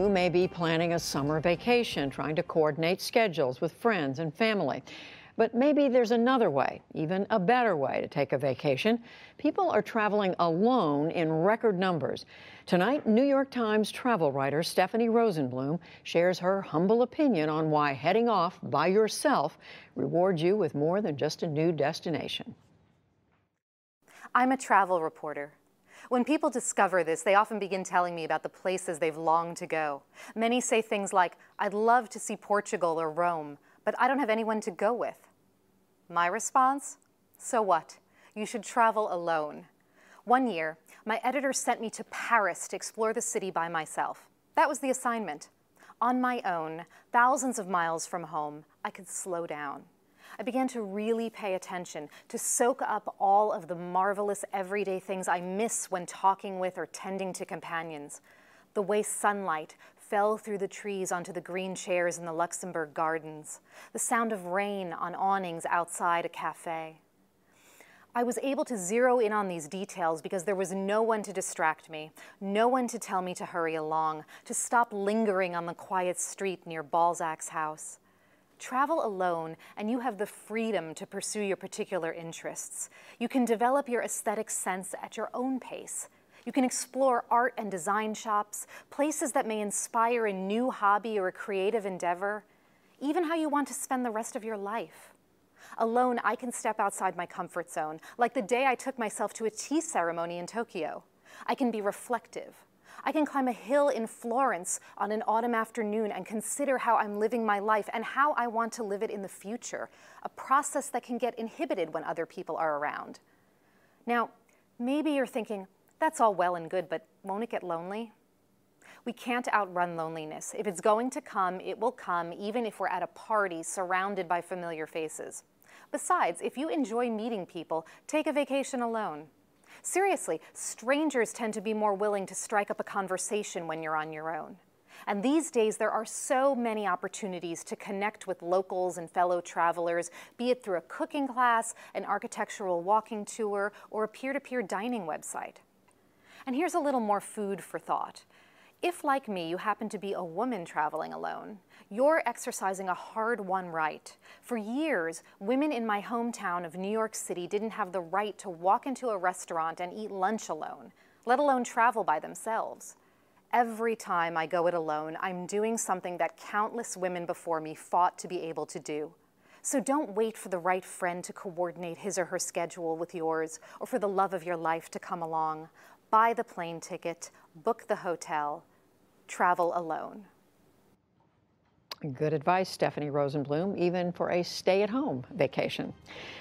may be planning a summer vacation, trying to coordinate schedules with friends and family. But maybe there's another way, even a better way to take a vacation. People are traveling alone in record numbers. Tonight, New York Times travel writer Stephanie Rosenblum shares her humble opinion on why heading off by yourself rewards you with more than just a new destination. I'm a travel reporter. When people discover this, they often begin telling me about the places they've longed to go. Many say things like, "I'd love to see Portugal or Rome, but I don't have anyone to go with." My response? So what? You should travel alone. One year, my editor sent me to Paris to explore the city by myself. That was the assignment. On my own, thousands of miles from home, I could slow down. I began to really pay attention, to soak up all of the marvelous everyday things I miss when talking with or tending to companions. The way sunlight fell through the trees onto the green chairs in the Luxembourg Gardens, the sound of rain on awnings outside a cafe. I was able to zero in on these details because there was no one to distract me, no one to tell me to hurry along, to stop lingering on the quiet street near Balzac's house. Travel alone, and you have the freedom to pursue your particular interests. You can develop your aesthetic sense at your own pace. You can explore art and design shops, places that may inspire a new hobby or a creative endeavor, even how you want to spend the rest of your life. Alone, I can step outside my comfort zone, like the day I took myself to a tea ceremony in Tokyo. I can be reflective. I can climb a hill in Florence on an autumn afternoon and consider how I'm living my life and how I want to live it in the future, a process that can get inhibited when other people are around. Now, maybe you're thinking, that's all well and good, but won't it get lonely? We can't outrun loneliness. If it's going to come, it will come, even if we're at a party surrounded by familiar faces. Besides, if you enjoy meeting people, take a vacation alone. Seriously, strangers tend to be more willing to strike up a conversation when you're on your own. And these days, there are so many opportunities to connect with locals and fellow travelers, be it through a cooking class, an architectural walking tour, or a peer-to-peer dining website. And here's a little more food for thought. If, like me, you happen to be a woman traveling alone, you're exercising a hard-won right. For years, women in my hometown of New York City didn't have the right to walk into a restaurant and eat lunch alone, let alone travel by themselves. Every time I go it alone, I'm doing something that countless women before me fought to be able to do. So don't wait for the right friend to coordinate his or her schedule with yours, or for the love of your life to come along. Buy the plane ticket, book the hotel, travel alone. Good advice, Stephanie Rosenblum, even for a stay-at-home vacation.